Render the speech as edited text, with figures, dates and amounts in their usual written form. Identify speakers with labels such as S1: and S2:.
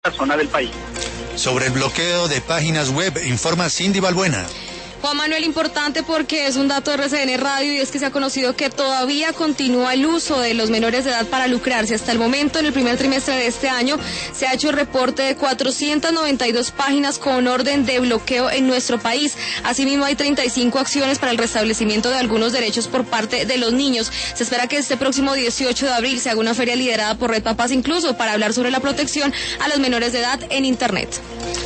S1: la zona del país.
S2: Sobre el bloqueo de páginas web, informa Cindy Balbuena.
S3: Juan Manuel, importante porque es un dato de RCN Radio y es que se ha conocido que todavía continúa el uso de los menores de edad para lucrarse. Hasta el momento, en el primer trimestre de este año, se ha hecho reporte de 492 páginas con orden de bloqueo en nuestro país. Asimismo, hay 35 acciones para el restablecimiento de algunos derechos por parte de los niños. Se espera que este próximo 18 de abril se haga una feria liderada por Red Papás incluso para hablar sobre la protección a los menores de edad en Internet.